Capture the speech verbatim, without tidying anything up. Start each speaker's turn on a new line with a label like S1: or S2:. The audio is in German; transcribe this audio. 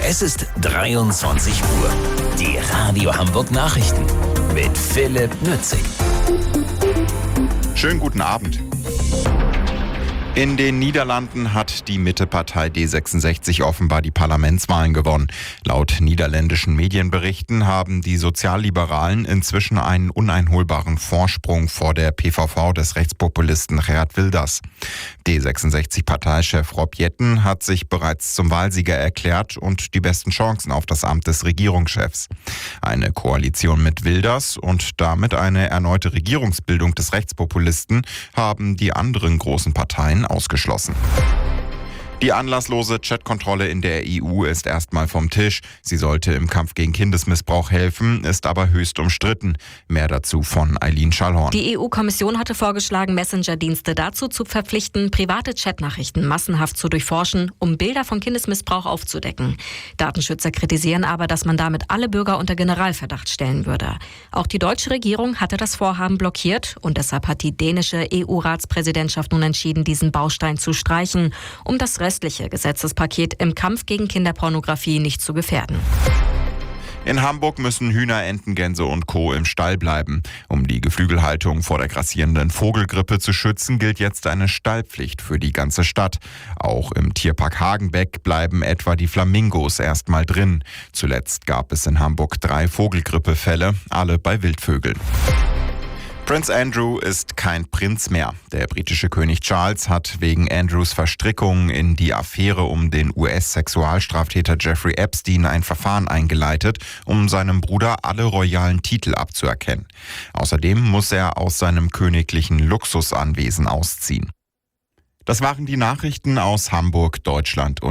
S1: Es ist dreiundzwanzig Uhr. Die Radio Hamburg Nachrichten mit Philipp Nützig.
S2: Schönen guten Abend. In den Niederlanden hat die Mittepartei D sechsundsechzig offenbar die Parlamentswahlen gewonnen. Laut niederländischen Medienberichten haben die Sozialliberalen inzwischen einen uneinholbaren Vorsprung vor der P V V des Rechtspopulisten Geert Wilders. D sechsundsechzig-Parteichef Rob Jetten hat sich bereits zum Wahlsieger erklärt und die besten Chancen auf das Amt des Regierungschefs. Eine Koalition mit Wilders und damit eine erneute Regierungsbildung des Rechtspopulisten haben die anderen großen Parteien ausgeschlossen. Die anlasslose Chatkontrolle in der E U ist erstmal vom Tisch. Sie sollte im Kampf gegen Kindesmissbrauch helfen, ist aber höchst umstritten. Mehr dazu von Eileen Schallhorn.
S3: Die E U-Kommission hatte vorgeschlagen, Messenger-Dienste dazu zu verpflichten, private Chatnachrichten massenhaft zu durchforschen, um Bilder von Kindesmissbrauch aufzudecken. Datenschützer kritisieren aber, dass man damit alle Bürger unter Generalverdacht stellen würde. Auch die deutsche Regierung hatte das Vorhaben blockiert und deshalb hat die dänische E U-Ratspräsidentschaft nun entschieden, diesen Baustein zu streichen, um das restliche Gesetzespaket im Kampf gegen Kinderpornografie nicht zu gefährden.
S2: In Hamburg müssen Hühner, Enten, Gänse und Co. im Stall bleiben. Um die Geflügelhaltung vor der grassierenden Vogelgrippe zu schützen, gilt jetzt eine Stallpflicht für die ganze Stadt. Auch im Tierpark Hagenbeck bleiben etwa die Flamingos erstmal drin. Zuletzt gab es in Hamburg drei Vogelgrippefälle, alle bei Wildvögeln. Prinz Andrew ist kein Prinz mehr. Der britische König Charles hat wegen Andrews Verstrickung in die Affäre um den U S-Sexualstraftäter Jeffrey Epstein ein Verfahren eingeleitet, um seinem Bruder alle royalen Titel abzuerkennen. Außerdem muss er aus seinem königlichen Luxusanwesen ausziehen. Das waren die Nachrichten aus Hamburg, Deutschland und